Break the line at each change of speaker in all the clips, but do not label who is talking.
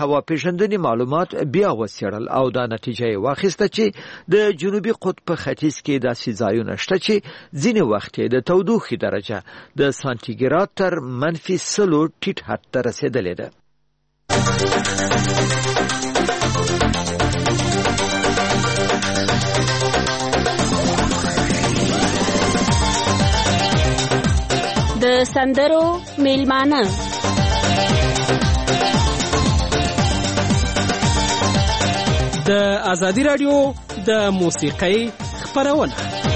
هوا پیژندنې معلومات بیا وڅېړل او دا نتیجه یې واخیسته چې د جنوبي قطب په ختیځ کې داسې ځایونه شته چې ځینې وخت د تودوخې درجه د سانتیګراد تر -100 ټیټ حد ته رسیدلې ده.
د سندرو میلمانه
د ازادي رادیو د موسیقۍ خپرونه.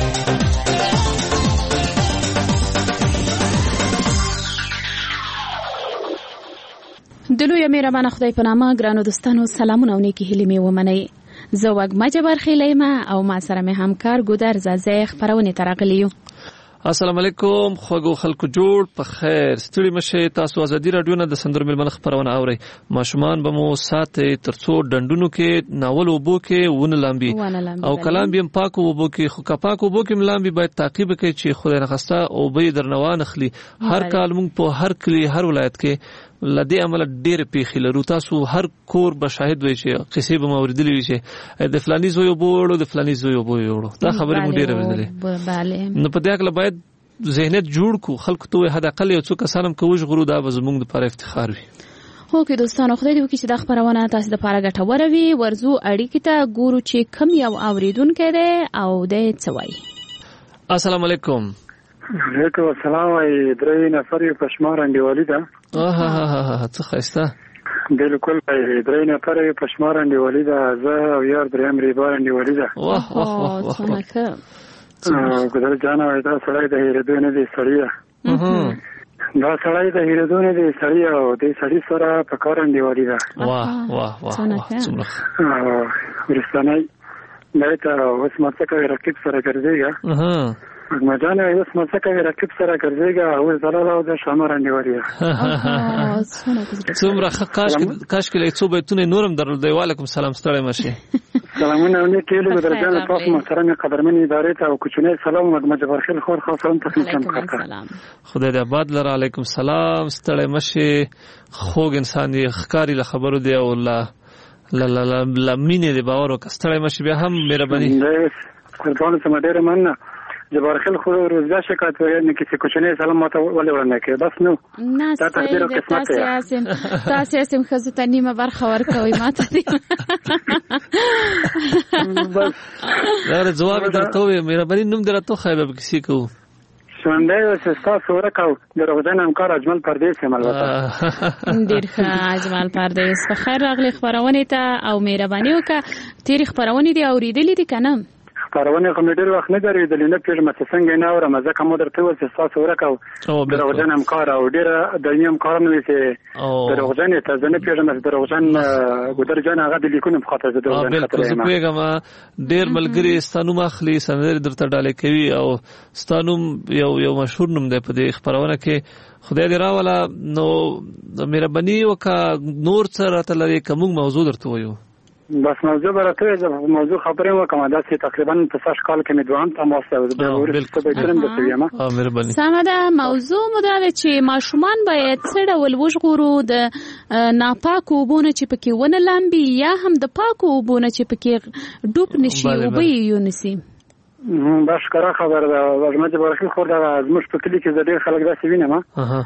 د لوی مهربان خدای په نامه ګرانو دوستانو سلامونه او نیکی هیلې مې ومنئ. زه وګما جبر خیلیمه او ما سره مې همکار ګودر زازه خبرونه ترغلی یو.
السلام علیکم خوږو خلکو جوړ په خیر ستړي مشه. تاسو ازادي رادیو نه د سندرو میلمنه خبرونه اورئ. ماشومان به مو ساتي ترڅو ډندونو کې ناول وبو کې ونه لامبي او کلام بیم پاک وبو کې خو کپاک وبو کې ملامبي باید تعقیب کوي چې خدای نخسته او به درنوان اخلي. هر کال موږ په هر کلی هر ولایت کې لدی عمل ډېر پیخي لرو. تاسو هر کور به شاهد وي چې قصې به موردلې وي چې د فلاني زوی وبوړو د فلاني زوی وبوړو. دا خبره مو ډېره وزلې نو په دې اړه باید ذهنیت جوړ کو خلکو ته حد اقل یو څوک سلام کوج غرو دا به زموږ لپاره افتخار وي.
هو کې دوستانو خدای دې وکړي چې دا خبرونه تاسو د لپاره ګټوره وي. ورزو اړیکې ته ګورو چې کم یو اوریدونکو دی او د څوي.
السلام علیکم.
وعلیکم السلام. درې نفر په شمار انډیوالي ده.
څه خسته.
بالکل درې نفر په شمار انډیوالي ده. زه او یار دریم ریبار انډیوالي ده.
واه واه واه
څنګه
ګذر جانا دا سړی د هیرېدو نه دی سړی. دا سړی د هیرېدو نه دی سړی او د سړی سره په کار انډیوالي ده.
واه واه واه
ورستانه دا ته اوس ماته کوي رقیب سره ګرځيږي. مجانه اوس ماته کوي رقیب سره ګرځيږي او زلاله او د شامر انډیوالي.
څومره کاش کې څو بیتونه نورم درلودي. وعلیکم السلام ستړی مشه.
سلامونه او نیکی له درجه تاسو محترم قدرمن ادارې ته او کوچنی سلام مدمج برخیل خور خاص سلام تقدیم کوم.
خدای دې آباد لره. علیکم السلام ستړی مشه. خوږ انسان دی خکاری له خبرو دی او الله لا مینه دی باور او ستړی مشه بیا هم مهرباني.
قربان سم ډېر مننه. جبار خل خو روزګار شکایت ورنه کې کوچنی سلام ماته ولې ورنه کې بس نو
تا تقدیر او قسمت تاسو اسم خزو ته نیمه برخه ورکوي ماته دی.
بس دا جواب درکوي مهرباني نوم درته خایبه کسی کو
شوندې وسستا سوره کو دروغجن همکار اجمل پردیس هم البته
ډیر ښه اجمل پردیس. په خیر راغلی خبرونه ته او مهرباني وکړه. تیر خبرونه دی اوریدلې دي کنه؟
خبرونه کوم ډیر وخت نه درېدل نه پیژم چې څنګه نه اورم ځکه مو درته و چې تاسو ورکاو دروغجن همکار او ډیر دایم کار نه وي چې دروغجن ته ځنه پیژم دروغجن ګودر جان هغه د لیکونو په خاطر دروغجن
خاطر زه پیغام ډیر ملګری ستانو مخلي سندر درته ډالې کوي او ستانو یو مشهور نوم دی په دې خبرونه کې. خدای دې راولا نو مهرباني وکا نور سره تلری کوم موضوع درته وایو.
بس موضوع برته موضوع خبره وکم دا چې تقریبا په ساش کال کې مدوام تماس ده ورسته به ترم د سیمه.
مهرباني.
سمده موضوع مو دا چې ماشومان باید څه ډول وژغورو د ناپاکو وبونه چې پکې ونه لامبي یا هم د پاکو وبونه چې پکې ډوب نشي او به یونسي.
باش کرا خبر ده ورمته برخه خور دا زموږ په کلی کې ډېر خلک دا سوینه ما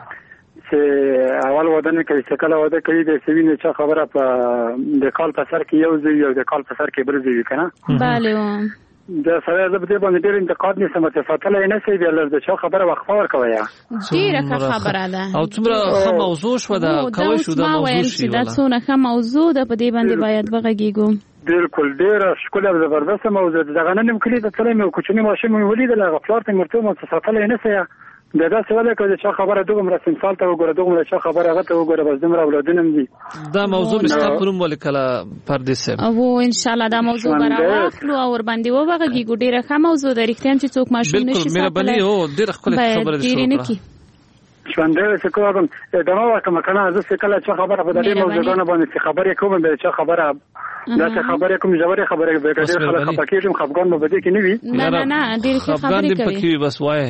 چې اول ودانه کې چې کله ودا کوي د سوینه چې خبره په د کال په سر کې یو ځای یو د کال په سر کې بل ځای کنه.
bale
دا سره د دې باندې ډېر انتقاد نشم ته فاتله نه سي بل د څه خبره وقفه ورکوي.
ډیره خبره ده
او څومره موضوع شو دا کوي شو دا موضوع شي
دا څونه موضوع ده په دې باندې باید وغږیږو.
بالکل ډیره ښکلې زبردست موضوع ده. غنه نیم کلی د تلمه کوچنی ماشین ولیدل غفلات مرته مو فاتله نه سي دا څه ولې کوي چې خبره دوم رسم سال ته وګوره دوم له خبره هغه ته وګوره بس دمر اولادونم دي.
دا موضوع مستقبلوم ولیکلا پردیس
او ان شاء الله دا موضوع براوخلو او ور باندې وبغږی ګډیره ښه موضوع د رښتیا چې څوک ماشوم نشي
بالکل مهرباني هو ډیره خپل خبره شروع
شوندې چې کوم دا نو کوم کنه زه کله چې خبره په دې موضوعونه باندې خبرې کوم به چې خبره دا څه خبره کوم جوړه خبره به کړي خلک پکې کوم خفقان مو بده کې نه وي.
نه ډېر ښه خبرې کوي
بس وای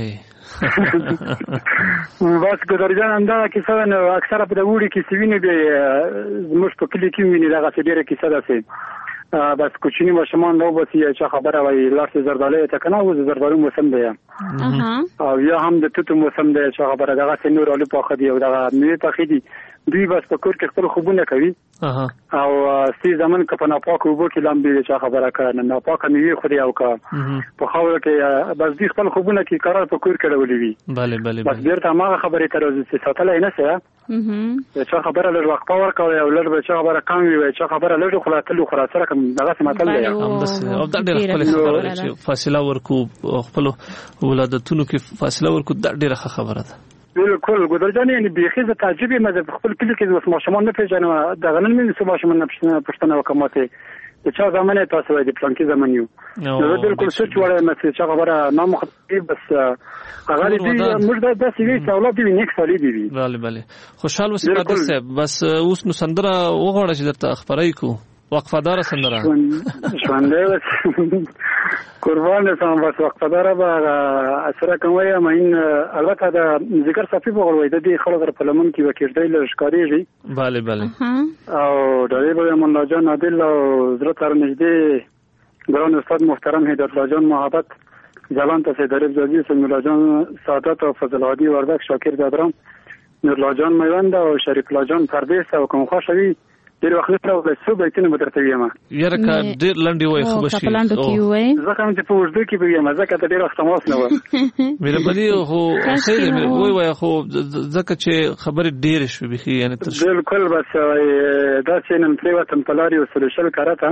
بس ګدرجان انده کیسه نه اکثره په وړي کې سوینه به زموږ په کلی کې ویني دغه ډیره کیسه ده سي بس کوچنی ماشومان نو بس یې چې خبره وای لارس زردالې ته کنه و زردالو موسم دی او یا هم د توت موسم دی چې خبره دغه سنور اولو په خدي او دغه میوه په خدي دوی بس په کور کې خپل خوبونه کوي او سی زمون کې په ناپاک وبو کې لامبي چې خبره کوي ناپاک میوه خوري او کا په خاور کې بس دوی خپل خوبونه کې قرار په کور کې ولې وي
bale
بس بیرته ما خبره تر چې ساتلای نه سه چې خبره لږ وخت پاور کوي او لږ به چې خبره کم وي چې خبره لږ خلاصلو خلاصره کوم دغه سماتل دی
او د ډېر خپل خبره چې فاصله ورکو خپل ولادتونو کې فاصله ورکو د ډېر خبره ده
بالکل ګدرجان یعنی بيخي ز تعجبي مزه خپل کلی کې اوس ماشومان نه پیژنم دا غنن مې سو ماشومان نه پښتنه وکماته چې چا زمانه تاسو د پلان کې زمانه یو نو بالکل سوچ وړه مې چې خبره نام خطيب بس هغه دې موږ د داسې وی چې اولاد دې نیک سالي دي
bale خوشحال وسه قادر صاحب بس اوس نو سندره وغوړه چې درته خبرای کو وقفدار سندره
شوندې قربان سم بس وقفدار به اثر کوي مین البته د ذکر صفي په غوړې د دې خلک په لمن کې وکړدې لشکاريږي
bale
او د دې به مولا جان عادل او حضرت تر نږدې ګران استاد محترم هدایت الله جان محبت جلان ته سیدریب زادی مولا جان سعادت او فضل هادي وردک شاکر دادرام نور الله جان میوند او شریف الله جان پردیس او کوم خوشوي ډیر وخت راو له څو بیتونه مدرته یم
یاره کا ډیر لنډي وای خو بشي
ځکه
هم چې په وژد کې به یم ځکه ته ډیر وخت ماس نه و
مې بلی خو سید مې وای خو ځکه چې خبرې ډیر شوې بخي یعنی تر
بالکل بس دا چې نن پریوتم پلاری او سولشل کارته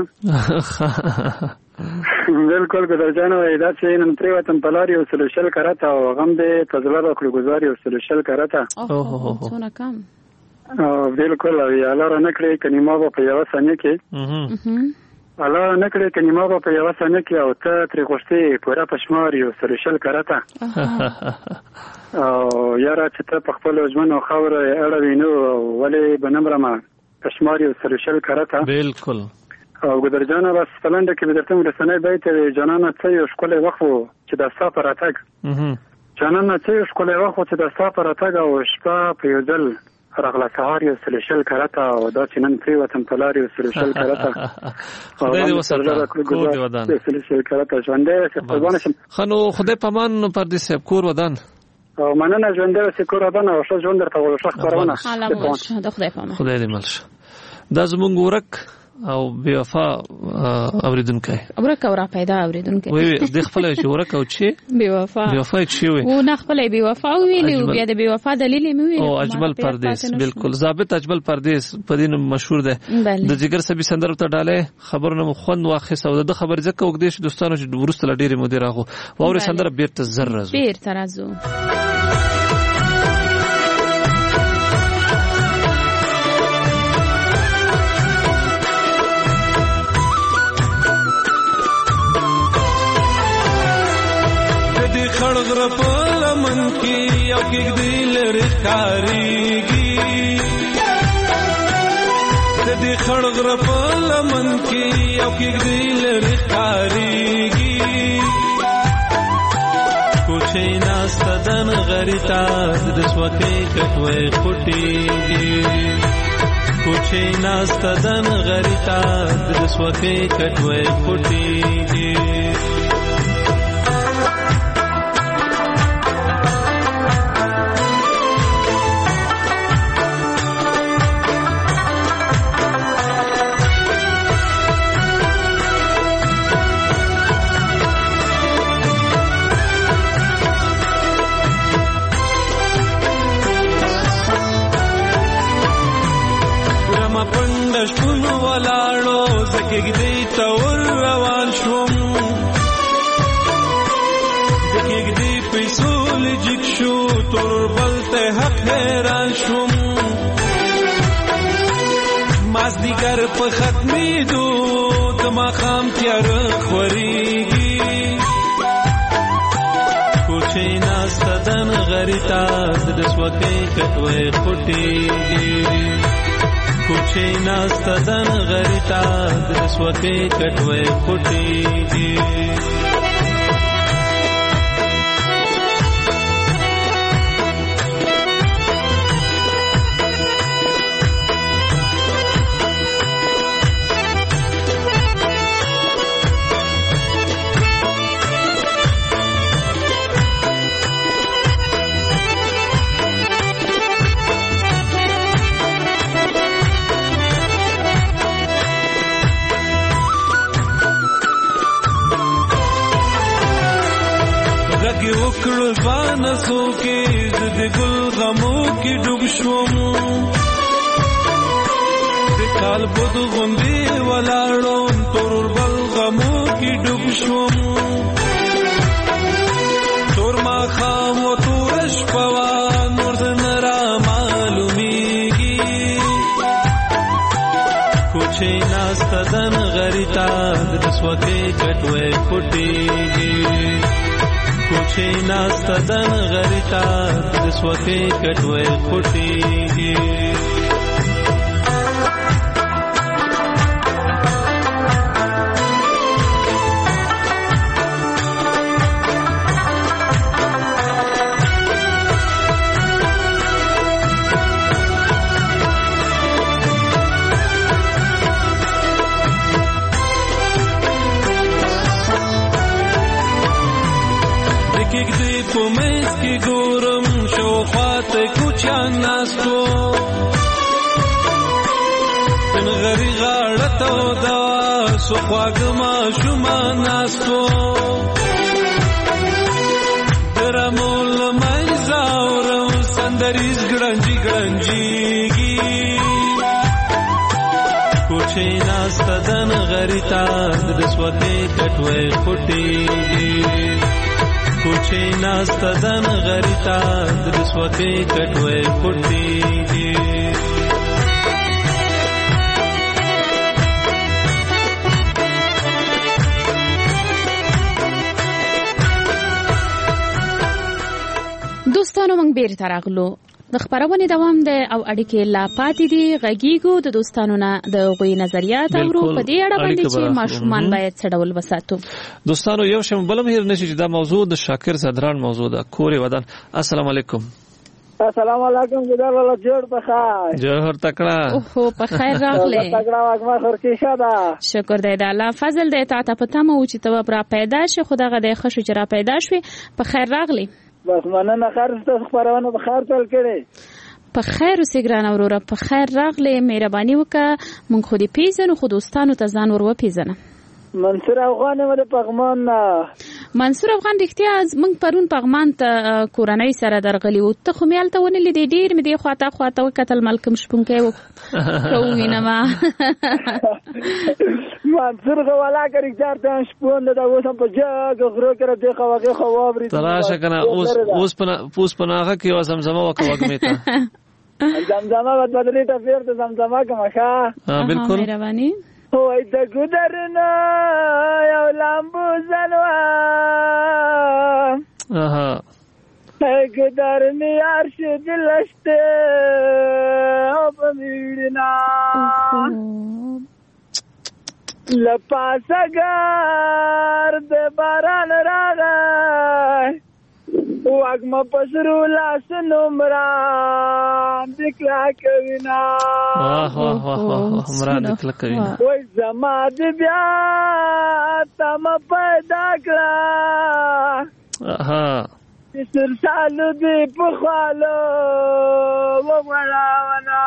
بالکل ګدرجان وای دا چې نن پریوتم پلاری او سولشل کارته او غم دې تزلر او کړګزاري او سولشل کارته
څونه کم
بالکل الله را نکړي کنيما په یو ثانیه کې الله نکړي کنيما په یو ثانیه کې او ته تر غوښتي پورا پښمار یو سرشل کراته او یاره چې ته په خپل ژوند او خاور اړه وینو ولې بنمرما پښمار یو سرشل کراته
بالکل
او ګدرجانه بس فلنده کې بدرته رسنۍ بیت جنانه څه یو شکل وخت چې د سفر راتګ جنانه څه یو شکل وخت چې د سفر راتګ او شپه په یو ځل رغلا سهار یو سلشل کراته او دا چې نن پری وطن پلار یو سلشل کراته
خدای دې وساتله کور دې ودان
سلشل کراته ژوندې قربان شم
خنو خدای پامان پر دې سب کور ودان
او مننه ژوندې سه کور ودان او ښه ژوند درته ورشخ خبرونه
خدای پامان
خدای دې ملش دا زمونږ ورک او بے وفا اوریدونکو
ورک او را پیدا اوریدونکو
وی د خپل چې ورک او چې
بے وفا
چې وي
او نه خپل بے وفا ویلی او بیا د بے وفا دلیل مې ویلی
او اجمل پردیس بالکل ضابط اجمل پردیس په دین مشهور ده د جګر سبي سندر ته ډاله خبرونه مخون واخص او د خبر ځکه وګدې شو دوستانو چې ورسته ډېر مدیر راغو او سندر بیرته زر راځو
خړغره په لمن کې یو کېږدی لري ښکارېږي د دې خړغره په لمن کې یو کېږدی لري ښکارېږي کوچۍ ناسته د نغري ته د سوکۍ کټوۍ خوټېږي کوچۍ ناسته د نغري ته د سوکۍ کټوۍ خوټېږي شپونو ولاړو زکېږدی ته ور روان شوم زکېږدی پیسو لجګ شو توربل ته حق حیران شوم مازدیګر په ختمېدو د ماښام تیاره خورېږي کوچۍ ناسته د نغري ته د سوکۍ کټوۍ خوټېږي کوچۍ ناسته د نغري ته د سوکۍ کټوۍ خوټېږي نسو کې د ګل غمو کې ډوب شوم د کال بود غوندې ولاړم تور بل غمو کې ډوب شوم تور ما خام و تور شپوا نور د نرا معلومیږي کوچې ناسته دن غریتا د سوکې کټوي پټيږي کوچې ناسته دن غریتا د سوکې کټوي پټيږي پومس کی ګورم شو خواته کوچان ناستو تن غری غاړته دا سو خواګما شوما ناستو درمول مای زاورم سندریز ګړنجي ګړنجيږي کوچې ناسته دن غریتا د سوکې کټوي پټيږي کوچې ناسته دن غریتا د سوکې کټوي پټيږي
دوستانو موږ بیرته راغلو د خبرونه دوام ده او اړیکې لا پاتې دي غږیږو د دوستانو نه د غوي نظریات اورو په دې اړه باندې چې ماشومان باید څه ډول وساتو
دوستانو یو شم بلم هیر نشي چې دا موضوع د شاکر صدران موضوع ده کورې ودان السلام علیکم
السلام علیکم ګدار ولا جوړ بخیر
جوهر تکړه
اوه په خیر راغله
تکړه واګما خورکی شاده
شکر دی د الله فضل دی ته پته مو چې ته را پیدا شې خدای غدای خوشو چې را پیدا شوې په خیر راغلی
بس مننه خرسته خبرونه په خیر تل کړي
په خیر اوسې ګران وروره په خیر راغلی مهرباني وکړه مونږ خو دې پیژنو خو دوستانو ته ځان ور وپیژنه
منصور افغان مده پغمان
منصور افغان رښتیا موږ پرون پغمان ته کورنۍ سره درغلی و ته خو مې الته ونې لیدې ډېر مې دې خواته وکتل ملکم شپونکی و کوینه ما
منصور غوالا کړی چارته شپون دا اوس په جګ غرو کې دې خواږه خوابري
تراشه کنه اوس پناغه کې او زمزمه وکوګمې ته
زمزمه بدلې ته فیر ته زمزمه کومه ښه
بالکل
مهرباني
وای د ګدرنا یو لامبو زنوا
اها
ګدرنی ارشد لشته او بمیړنا لپاسګار د باران راغی واګما پسرو لاس نمران دکلا کوینا
عمران دکلا کوینا
وای زما د بیا تم پیدا کړه سر سالو دی په خالو وګړاونا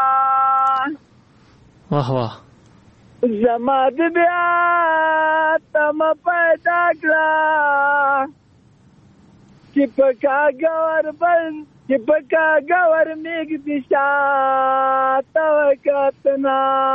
واه واه
زما د بیا تم پیدا کړه چې پکا گور میګ دشا تا وکتنا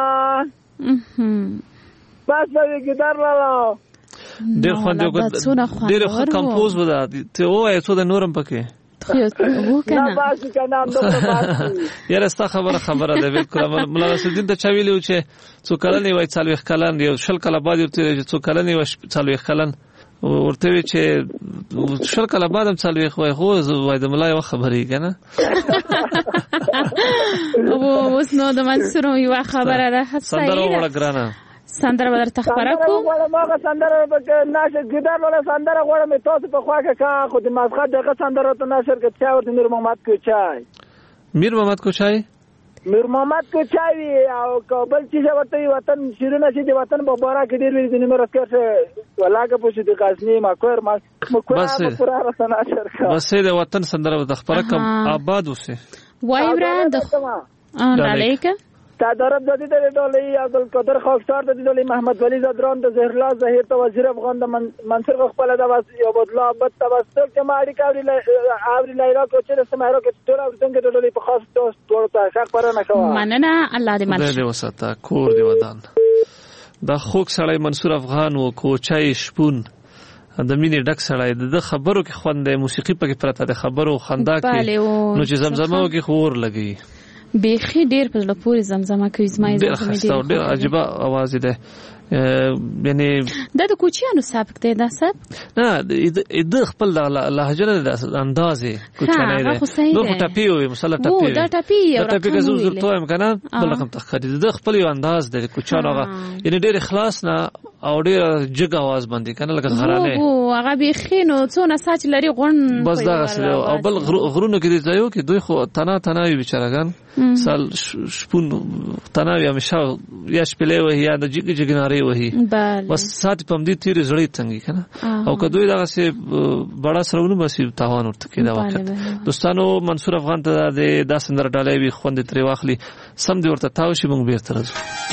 بس به ګدار لاله
ډېر خوند یو ډېر ښه کمپوز ودا ته وای څو د نورم پکې
نه باسي کنه نو
یاره ستا خبره ده بالکل مولا رسولدین ته چا ویلو چې څو کلن وای 40 کلن یو شل کله بعد ورته څو کلن وای 40 کلن ورته وی چې شل کله بعد هم 40 وای خو وای د ملای و خبرې کنه
او اوس نو د منصور یو خبره ده
سندره وړه ګرانه
سندره ودرته خبره کوم
ما سندره په ناشر ګدار ولا سندره غوړم تاسو په خواګه کا خو د مازغه دغه سندره ته ناشر کې چا ورته میر محمد کو چای میر محمد کو چای او کابل چې ورته وطن شیرونه چې د وطن په بارا کې ډیر ویل د نمبر اسکر ولاګه پوښتې د غزنی ما کور پورا رسنه ناشر کا
بس د وطن سندره د خبره کوم آباد اوسه
وای بران د علیکم
صدارت دادی در ډولې عبدالقادر خاکسار دادی ډولې محمد ولی زدران د زهرلا ظهیر ته وزیر افغان د منصور خپل د واس عبدالله عبد توسط چې ما اړیکه اوري لایرا کوچه د سمارو کې ټول څنګه ډولې په خاص ټول ته ښه پرونه کوه
مننه الله دې
مل دې وساته کور دې ودان دا خوک سړی منصور افغان و کوچای شپون د مینې ډک سړی د خبرو کې خوند موسیقي پکې پرته د خبرو خندا کې نو چې زمزمه کې خور لګي
بیخي ډیر په لپاره پوری زمزمه کوي زما
ډیر خسته ډیر عجیب आवाज ده یعنی
د کوچیانو سبک دی دا سب
نه د خپل لهجه د اندازې کوچنی دی نو ټاپي وي مثلا ټاپي
دا ټاپي یو
ټاپي که زو ته هم کنه بل رقم تخري د خپل یو انداز د کوچانو یعنی ډیر اخلاص نه او ډیر جګ आवाज باندې کنه لکه غرانه
او هغه بیخي نو څونه ساج لري غون
بس دا او بل غرونو کې دی ځایو کې دوی خو تناوي بیچارهګان سال شپون تناوي همیشه یا شپلې وي یا د جګ جګ ناري وي بس سات پم دي تیر زړې تنګي کنه او کدوې دغه سي بڑا سرونو بس تاوان ورته کې دا وخت دوستانو منصور افغان ته د داسندر ډالۍ وي خوند تری واخلي سم دي ورته تاو شي مونږ بیرته راځو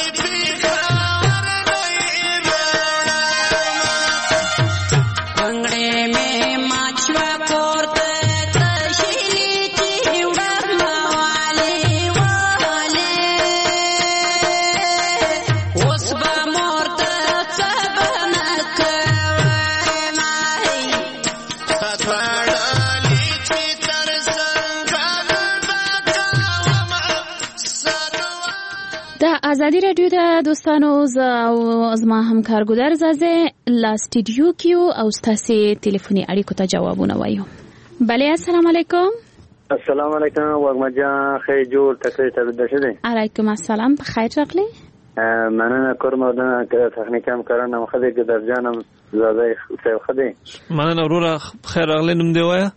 ازادي رادیو د دوستانو زما همکارګودر زازه لا سټډیو کیو او تاسو ټلیفوني اړیکو ته جوابونه وایو. بله السلام علیکم.
السلام علیکم وګمجا خیر جوړ تکلیف ته دشه.
علیکم السلام بخیر راغلی.
مننه کورمودنه که تخنیکم کارانم خدای ګدر جانم زازه خیر خدای.
مننه وروره خیر راغلی نوم دی وایه.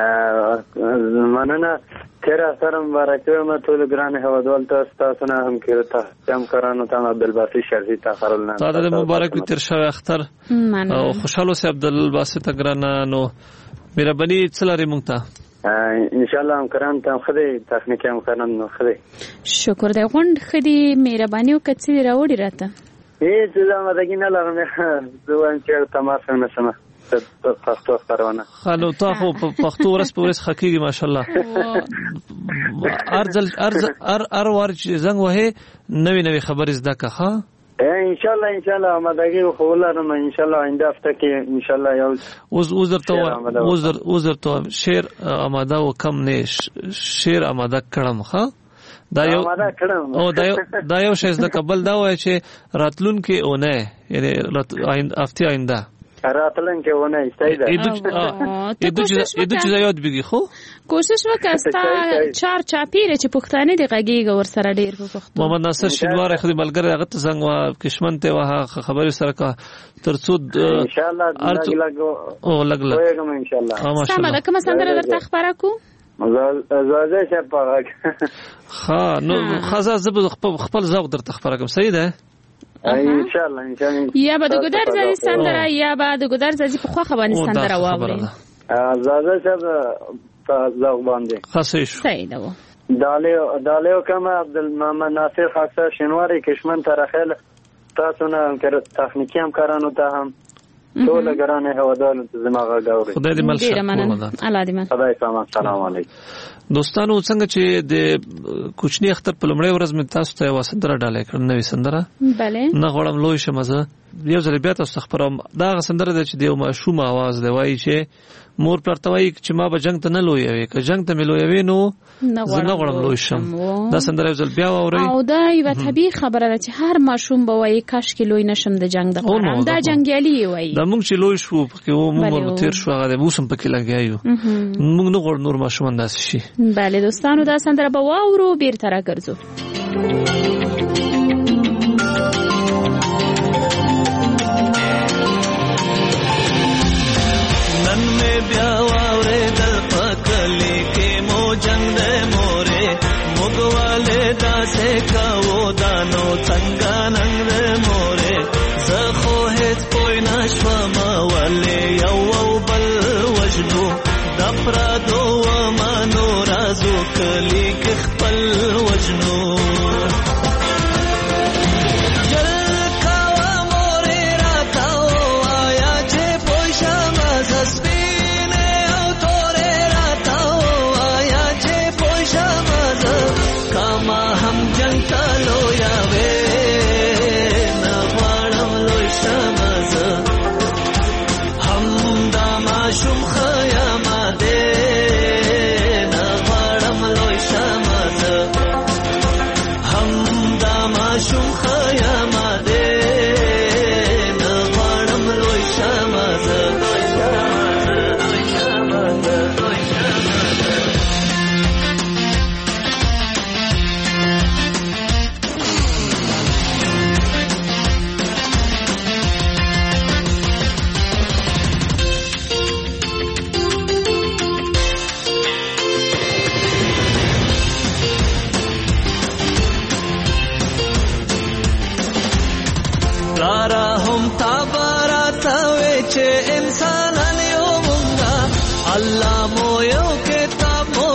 مننه تیرا سرم بارکوم ټول ګران هوادوال تاسو نه هم کې تاسو کارانو ته عبدالباسط شرفي تاخرلنا
تاسو د مبارک تیر شوی اختر او خوشاله سي عبدالباسط ګرانانو مهرباني څلاري مونږ ته
ان شاء الله هم کران ته خدای تخنیک هم کران خدای
شکر دی غوند خدي مهرباني او کڅي راوړي راته
هیڅ زما دګ نه لرم زه چې تماس نه سم پښتو خبرونه
خلو تاسو په پښتو ورس په ورس حقيقي ماشاءالله ار ور چې زنګ وه نوې خبرې زده کا ها
ان شاء الله مداګي خو ولرم ان شاء الله آینده هفته کې ان شاء الله یو وزر تو شعر آماده او کم نه شعر آماده کړم ها دا یو شې د قبل دا وای چې راتلون کې اونه یعنی هفته آینده راتلن کې ونه استایده
اېدو چې یاد بيږي خو
کوشش وکاستا چار چاپیره چې پښتانه دی غږیږي ور سره ډیر په پښتو
محمد ناصر شینوار خدي ملګری هغه ته څنګه وا کشمنته واه خبري سره کا ترڅو
ان شاء الله
لګ
ان شاء الله
سمه کوم سندره درته خبره کو
زازه شپه
ها نو خزا زب خپل ذوق درته خبره کوم صحیح ده
ان شاء الله
یا به د ګودر ځای سندره یا به د ګودر ځای په خو خبري سندره واوري
زازه شب په ذوق باندې
خاصش
صحیح ده
دالیو کما عبدالمحمد ناصر خاصه شینواری کشمن ترخل تاسو نه کر تخنیکی هم کارانو ته هم ټول ګرانه هوادارو ته زماغه غوړي
خدای دې مل شه
الله دې مل
خدای سلام السلام علیکم
دوستانو څنګه چې د کوچنی اختر په لمړی ورځ مې تاسو ته وسندره ډالې کړم نوې سندره
bale
نه غوړم لوی شمزه یو ځل بیا تاسو خبرم دا سندره د چې دیو ماشوم आवाज دی وایي چې مور پرتوي چې ما به جنگ ته نه لویوي که جنگ ته ملویوي نو زنه غوړم لوی شم دا سندره یو ځل بیا اوري
او دا یو طبيعي خبره ده چې هر ماشوم به وایي کاش کې لوی نشم د جنگ د خبره دا جنگیالي وایي
دا موږ چې لوی شو پکې و موږ تیر شو هغه موسم پکې لګیایو موږ نه غوړ نور ماشومان داسې شي
bale دوستانو دا سندره به واورو بیرته راګرځو
بیا واورې دل پکلې کې مو جنگ دې مورې مګواله داسې کاو دانو څنګه ننګ دې مورې زه خو هیڅ پوی نشوم ولې یو بل وجنو د پرادو مانو رازو کلی کې خپل وجنو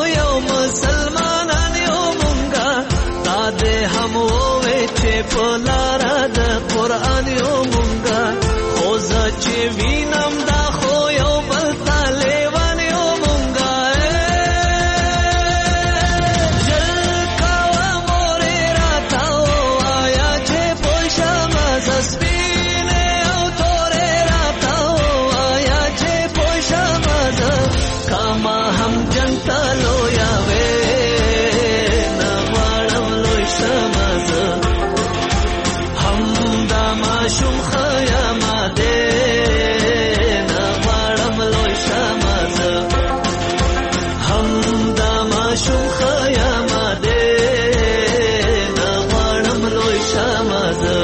Hola پلارا د قرآن یو مونږه خو زه چې وینم دا خو یو بل ته لیوان یو مونږه ژر کوه مورې راته ووایه چې پوه شمه زه سپینې او تورې راته ووایه چې پوه شمه زه کاما هم جنګ ته لویه وې نه غواړم لوی شمه زه هم دا ماشوم خیامه دی نه غواړم لوی شمه زه هم دا ماشوم خیامه دی نه غواړم لوی شمه زه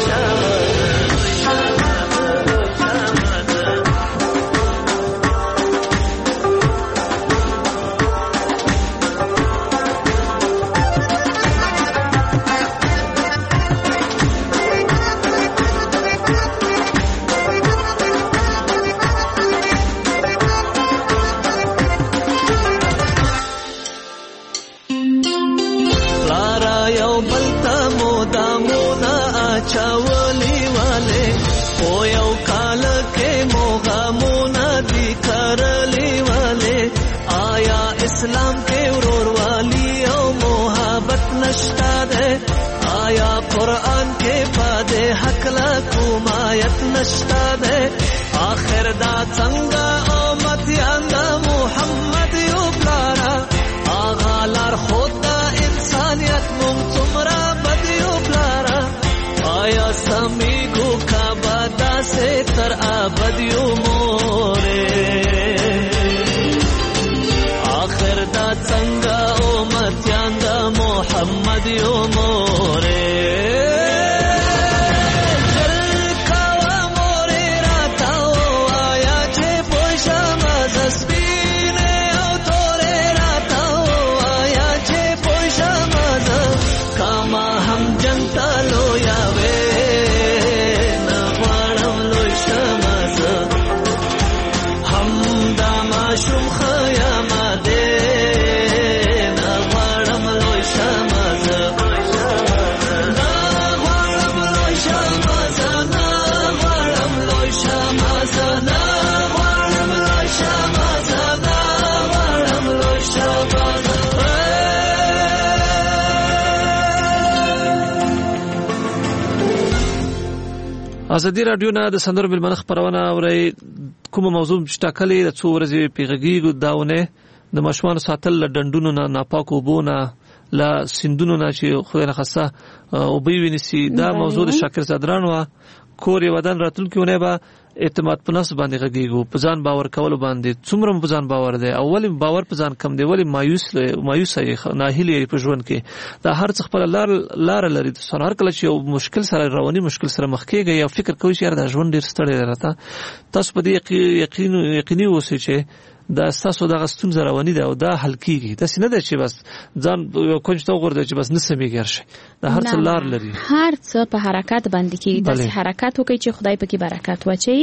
چاولی والے او یو کال کے موغامونا دی کرلی والے آیا اسلام کے ورور والی او محبت نشتا دے آیا قرآن کے پاد حق لکومایت نشتا دے آخر دا څنګه او متیان دا محمد یو پلارا آغا لار خود دا انسانیت مونږ څومره بد یو پلارا آیا سمیگو کا بادا سے تر آبدیو مورے آخر دا څنګه او متیان دا محمد یو مورے ازادي رادیو نه د سندرو ملمنه خبرونه اوري کومه موضوع شټاکلې د څو ورځې پیغږیږي داونه د ماشومان ساتل لډندونو نه ناپاکو بونه لا سندونو نه چې خدای نه خاصه او بي وینسي دا موضوع د شاکر زادران وا کوري ودان راتلونکي به اعتماد په نفس باندې غږیږي په ځان باور کول باندې څومره په ځان باور دی اول باور په ځان کم دی ولی مایوس ناهیلي په ژوند کې دا هر څه خپل لار لري سره هر کله چې یو مشکل سره رواني مشکل سره مخ کېږي یا فکر کوي چې دا ژوند ډیر ستړی راته تاسو په دې یقیني اوسئ چې دا تاسو د غستون زروانی ده او دا حل کیږي دا څنګه ده چې بس ځان یو کوم څه وګورئ چې بس نسمي ګرځي دا هر څه لار لري
هر څه په حرکت باندې کیږي دا حرکت وکړي چې خدای پکې برکت واچي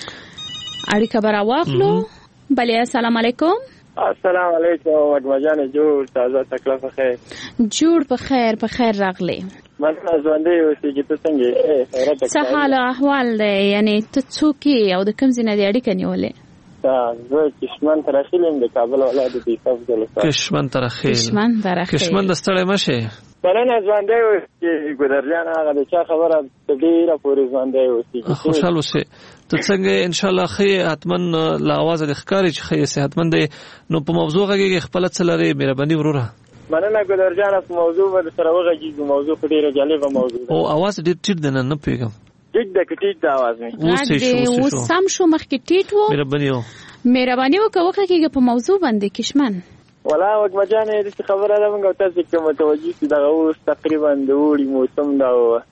اړیکه برا واخلو بله السلام علیکم
السلام علیکم وډمجان جوړ تازه تکلیف خیر
جوړ په خیر راغلی
مننه ژوندې اوسې چې ته څنګه
څه حال احوال دی یعنی ته څوک او د کوم ځای نه اړیکه نیولې
زه کشمن ترخیلم د کابل ولایت د صف جلسه
کشمن ترخیل کشمن د ستړی مشه
مننه ژوندې اوسې ګودرجان هغه د چا خبره ډیره پورې ژوندې اوسې
خوشاله اوسې ته څنګه ان شاء الله خې حتمن لا आवाज د ښکاری چې خې صحتمند نو په موضوع غږی خپل څه لري مهرباني وروره
مننه ګودرجان په موضوع ور سره وغږی موضوع په ډیره جالبه موضوع
او आवाज ډیر ټیټ نه پیګم
ټیټ د ټیټ د आवाज نه
و سم شو مخکې ټیټ وو مهرباني وکړه کېږي په موضوع باندې کشمن
ولا وګمجان دې خبره ده موږ تاسو کې متوجي دي دا اوس تقریبا د وړي موسم دا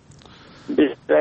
د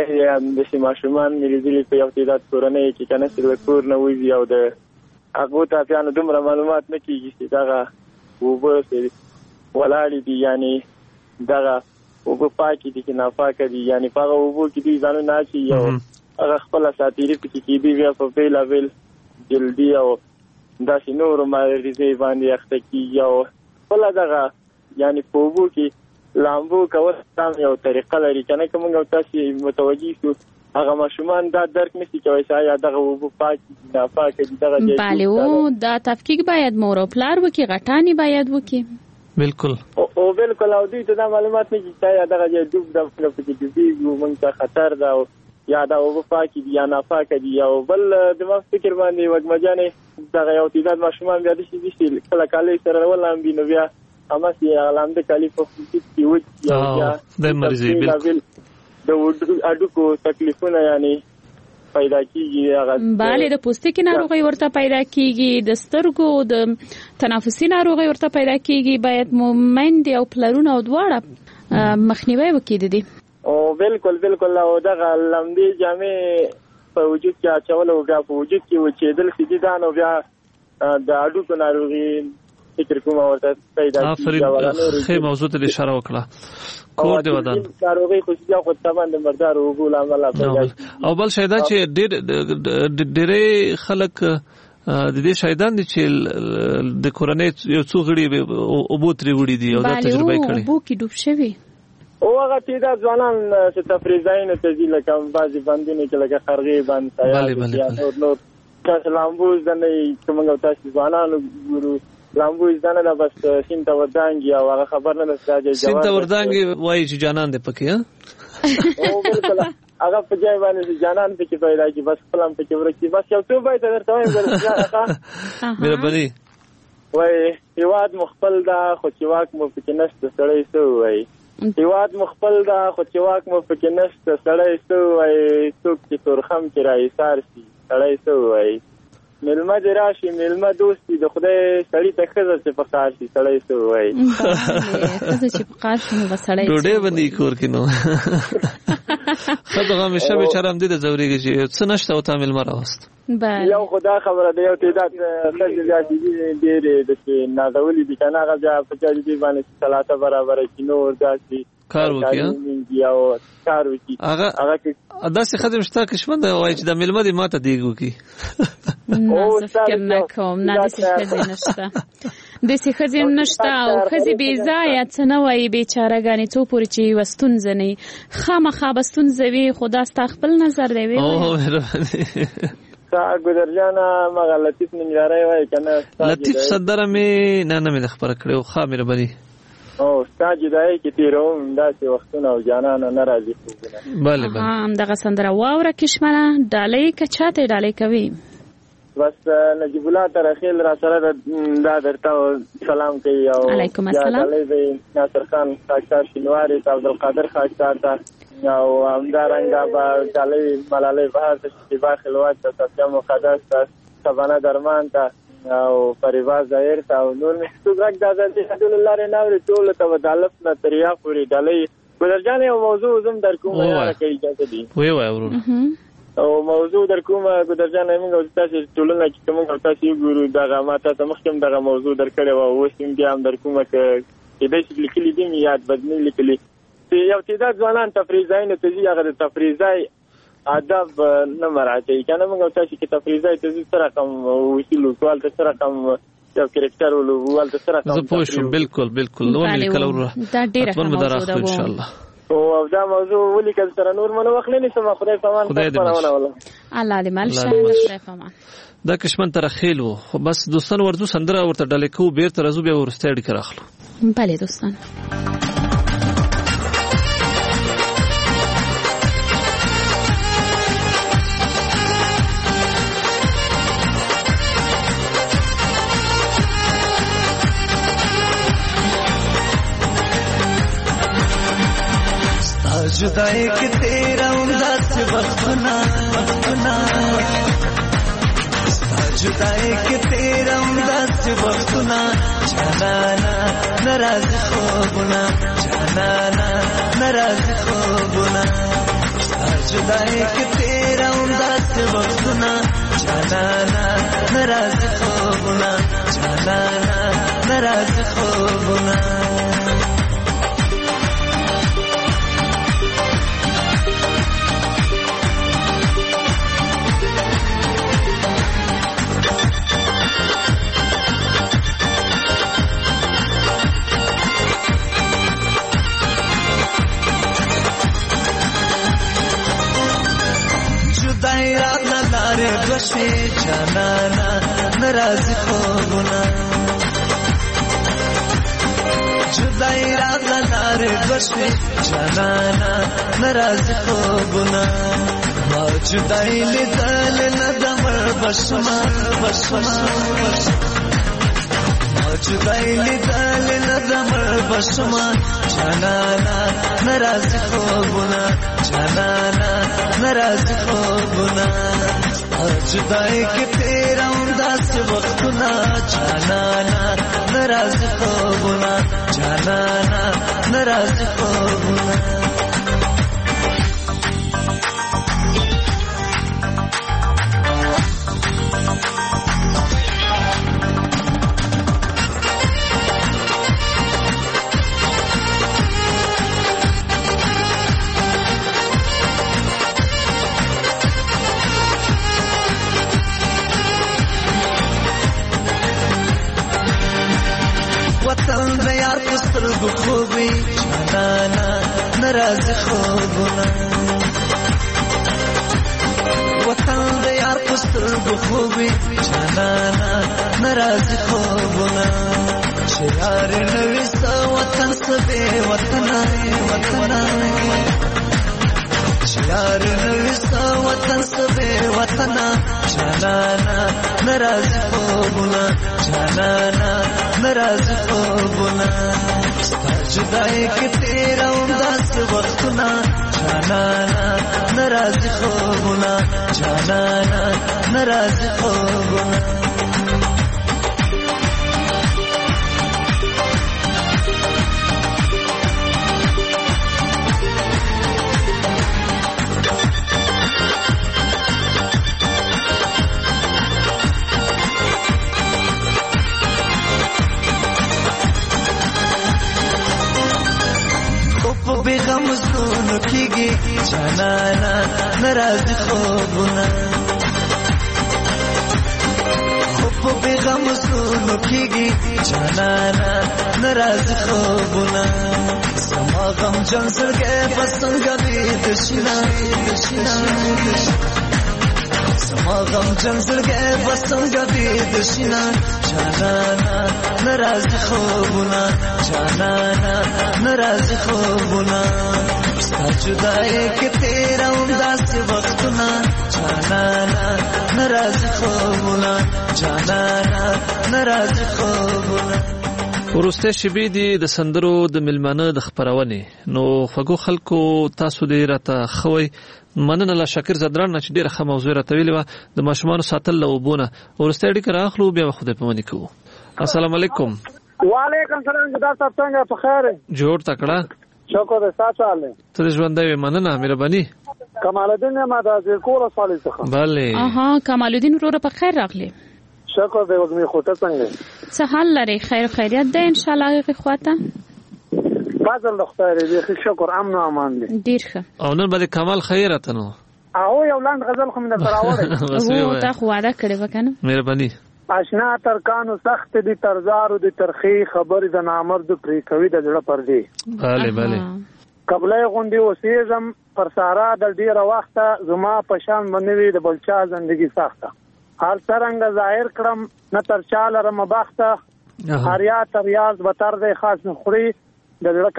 ماشومان ملي په یو تعداد کورنۍ کې کنه چې کور نه وځي او د هغه ته پیانو دومره معلومات نه کیږي چې دا وبسه ولاړ دي یعنی دا وګ پاکي دي چې ناپاکه دي یعنی هغه وګ کې دي ځانو نه شي یو هغه خپل ساتيري پکې کې دي بیا په بیل اویل جلدی او دا شنو رومالي باندې اخته کی یو ولا دغه یعنی په وګ کې
لامبو کول هم یو طریقه لري کنه که موږ تاسو متوجي شو هغه ماشومان دا درک نشي کوي چې آیا دغه وبو پاک نه پاک دي دغه دي
بله او دا تفکیک باید مور او پلار وکي غټانی باید وکي
بالکل
او بالکل او دوی ته دا معلومات نه کیږي چې دغه ډوب د پکې دي موږ ته خطر ده یا دا وبو پاک دي یا نه پاک دي او بل دماغ فکر باندې وګمجانې دغه یو تعداد ماشومان بیا د شي کله کالي سره ولهم بینو بیا اماسي علام د کالی په کې وځي یا
د مرزي بالکل
د اډوکو تکلیفونه یعنی پیدا کیږي هغه
bale د پوستکي ناروغي ورته پیدا کیږي د سترګو د تنفسي ناروغي ورته پیدا کیږي باید مومند او پلرونه او دواړه مخنیوي وکړي دي
او بالکل او دغه لمدي جامې په وجود کې اچول او بیا په وجود کې وچېدل سدي دا نو بیا د اډوکو ناروغي فکر کوم ورته پیدا کیږي
خې موضوع ته اشاره وکړه کور دی ودان
ناروغي خو ځکه خو تمام د مردار او ګول عمل
او بل شایدا چې ډېرې خلک د دې شایدان دي چې د کورنۍ یو څو غړي او بوتري وړي دي او دا تجربه کړي
بو کې ډوب شوی
او هغه چې دا ځوانان چې تفریحاین ته ځي لکه بعضي باندې کې لکه خرغي باندې یا نور تاسو لامبوز د نه کومه تاسو ځوانان ګورو لامبوز دنه نه بس سینته ودانګي او هغه خبر نه راځي جواب
سینته ودانګي وایي چې جانان دې پکې
او بالکل هغه په ځای باندې جانان پکې پیدا کی بس فلم پکې ورکی بس یو څه به درته وایم
مهرباني
وای هیواد مخبل دا خو چې واک مو پکې نشته سړی سو وای هیواد مخبل دا خو چې واک مو پکې نشته سړی سو وای څوک چې تورخم کې راایثار شي سړی سو وای ملما دې راشي ملما دوستي د خدای سړی ته خزر چې په کار شي سړی سو وای
خزر چې په کار شي نو سړی
ډوډۍ باندې کور کې نو خدای همیشه بیچاره هم دې د زوريږي چې څه نشته او تعامل مراوست
یو خدا خبره دی یو تعداد خلک زیاتې دي د نازولې دي کنه هغه بیا په ځای دي باندې ثلاثه برابر کې نور داسي
کار وکړي
او کار وکړي
هغه داسې خدای مشته کښمن دی وای چې د ملمه دې ماته دیګو کی
او فکر نکوم نه داسې خزې نشته داسې خزې نشته او خزې بې ځایه څه نه وایي بیچارهګانې څو پورې چې وستونزه نه وي خامخا به ستونزه وي خو دا ستا خپل نظر دی
او مهرباني
ګذرجانا مغه لطیف ننګرهاری وای کنه
لطیف صدر می نه خبره کړو خا مهرباني
او ستا جدای کې تیروم داسې وختونه او جانانه ناراضي خوبونه
bale
دغه سندره واوره کښمنه ډالۍ کچاته ډالۍ کوي
بس نجیب الله ترخیل را سره دا درته سلام کوي او
علیکم السلام
ناصر خان خاکسار شینواری عبدالقادر خاکسار تا او همدارنګه با ډالۍ ملالۍ بهر ته شتیبا خلوات ته سفیا مقدس ته سبانه درمان ته او پریواز ظاهر تا او نور مستوګ د حضرت رسول الله رناوي ټول ته ودالت نه تریا پوری ډالۍ ګذرجان یو موضوع زم در کوم یا کوي چې دي
وای ورور
او موضوع در کوم ګذرجان موږ تاسو ټولنه کې موږ تاسو ګورو دغه ماته مخکم دغه موضوع در کړو او وسیم بیا هم در کومه کې د دې لیکلي دي یاد بدني لیکلي یو تعداد ځوانان تفریحاین ته ځي هغه د تفریحای ادب نه مراعاتي کنه موږ تاسو کې تفریحای ته سره کوم وسیلو کول سره کوم یو کریکټر ول سره کوم
زه پوه شم بالکل نو لیکلو
دا ډیره
موضوع ده ان شاء الله
او دا موضوع ولیکل سره نور منو وخلني سم خدای پامان
الله دې مالشه خدای پامان
دا کښمن تر خېل وو خو بس دوستان ورته سندره ورته ډالې کو بیرته راځو بیا ورسته اړ کراخلو
bale دوستان
जुदाई के तेरा उदास वक्तना जुदाई के तेरा उदास वक्तना जाना नाराज खोबना जाना नाराज खोबना जुदाई के तेरा उदास वक्तना जाना नाराज खोबना जाना नाराज खोबना جدای را لاره بشوی جانانا نرازی خوبونا جدای را لاره بشوی جانانا نرازی خوبونا ما جدای لیدل ندمر بشما جدای لیدل ندمر بشما جانانا نرازی خوبونا جانانا نرازی خوبونا جدای کی تیرا انداز وختنا جانانا نرازی خوبونا جانانا نرازی خوبونا وطن د یار پستر خوبي جانانا ناراض خوبنا وطن د یار پستر خوبي جانانا ناراض خوبنا شیار نویس وطن سبه وطن شیار نویس وطن سبه وطن جانانا ناراض خوبنا جانانا ناراض خوبنا جدای کی تیرا انداز وختنا جانانا ناراض خوبنا جانانا ناراض خوبنا بیغم زونو کیږي جانانا ناراض خوبنا خو بیغم زونو کیږي جانانا ناراض خوبنا سما غم جان سرګه پسنګ دې دشنا سما غم جان سرګه پسنګ دې دشنا جانانا ناراض خوبنا جانانا ناراض خوبنا جدای کی تیرا انداز وختنا جانانا ناراض خوبنا جانانا ناراض خوبنا
ورسته شبې دي د سندرو د ملمانه د خبرونه نو فګو خلکو تاسو دې راته خوي مننه لا شکر زدران چې ډیره ښه موضوع راته ویلې و د ماشومان ساتل له وبونه ورسته اړیکه راخلو بیا خدای په منی کوو السلام علیکم
وعلیکم السلام جدا صاحب څنګه په خیر
جوړ تکړه
شکر دې تاسو علي
ته ژوندې مننه مهرباني
کمال الدین ما د کور صالح څخه
bale
اها کمال الدین وروره په خیر راغلی
شکر دې وګمې خوته څنګه
څه حال لري خیر خیریت ده ان شاء الله هغه خواته
فضل دختر دې شکر امن او امان دي
ډیر ښه
او نن باندې کمال خیرت نو
او یو لاند غزل خو مې در راوړې
او تا خو وعده کړې وکنه
مهرباني
آشنا ترکانو سخت دي ترزارو دي ترخی خبر د نامرد پری کوي د جړه پر دی
bale
قبلې غوندي وسېزم پر سارا د ډیره وخته زما پشان منوي د بلچا زندگی سخته هر څنګه ظاهر کړم نه تر چاله رم بخته هریا تریاز بتر د خاص خوري د جړه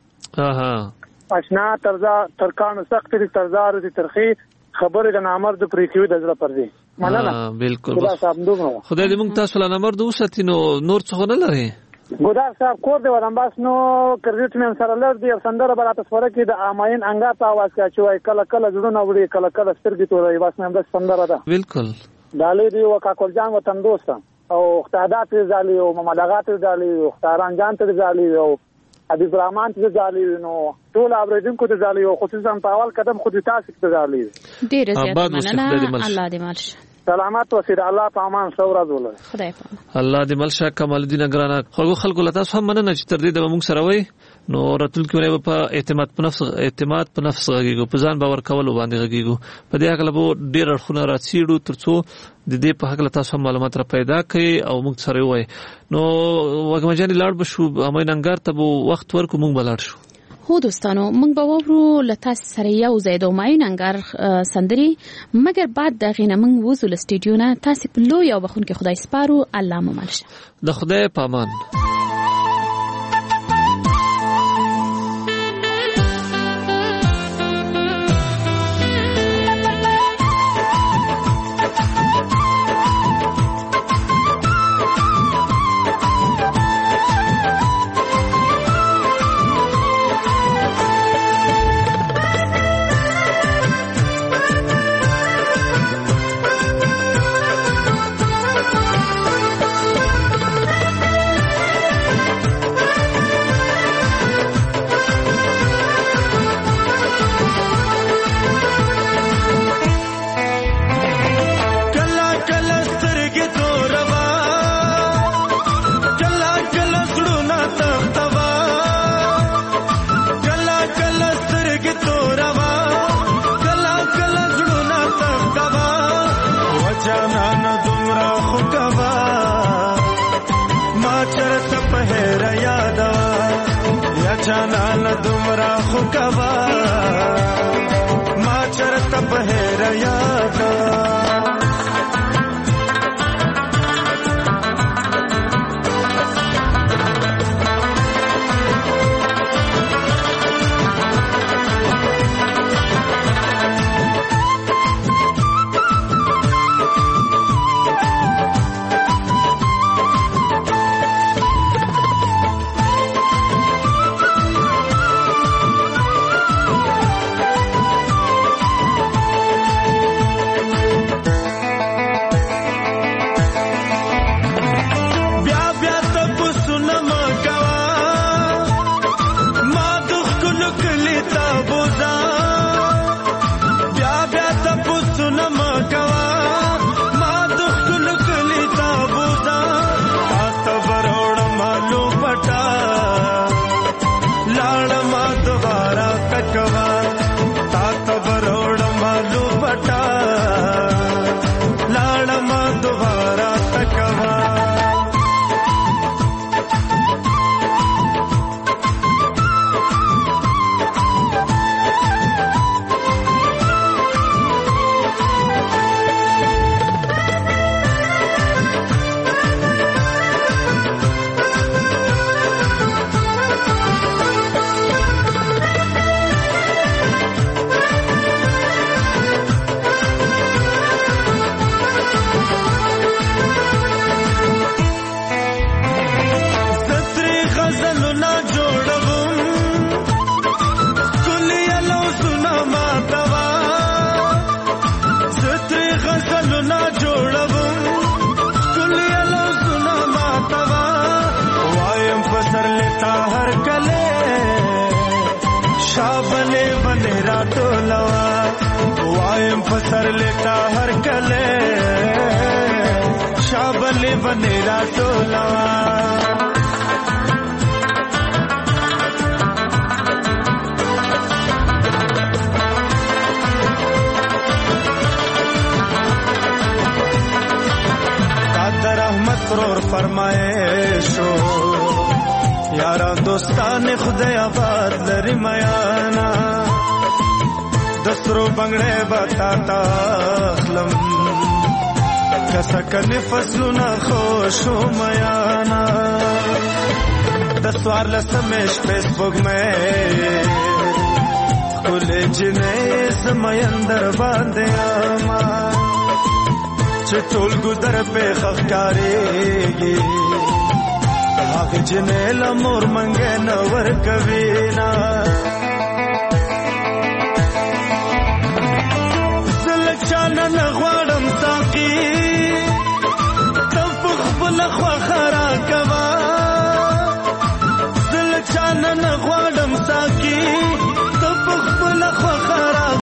کتري آشنا ترکانو سخت دي ترزارو دي ترخی خبر د نامرد پری کوي د جړه پر دی مننه
بالکل خدای دې موږ تاسو له نامرد وساتي نو نور څه نه لري
ګودار صاحب کور دی ودان بس نو کریډټ مې سره لږ دی سندره بل تاسو ورکې د اماین انګا په आवाज کې چوي کله کله جوړونه وړي کله کله سترګې توري بس مې د سندره ده
بالکل
دالې دی وکا کول جان وطن دوست او اختیارات زالي او مملغات زالي او اختیاران جان ته زالي او حبیب الرحمن ته زالي نو ټول اوریدونکو ته زالي او خصوصا په اول قدم خو دې تاسو ته زالي
ډیر زیات مننه الله دې مالش
سلامات وسید الله په امان سورا دوله
خدای په
الله دې ملشه کمال الدین ګرانا خلکو له تاسو هم مننه چې تر دې د موږ سره وای نو راتل کې په اعتماد په نفس غږیږو په ځان باور کول باندې غږیږو په دې حق له ډیر اړخونه راڅیړو ترڅو د دې په حق له تاسو معلومات را پیدا کړئ او موږ سره وای نو وګمجاني لاړ بشو امین انګار ته وخت ورکو موږ بلاړ شو
هو دوستانو موږ به وورو له تاسو سره یو ځای د همایون انګر سندري مګر بعد د غینه موږ وځو له سټډیو نه تاسو په لوی او بخون کې خدای سپارو الله مو ملشه
د خدای پامان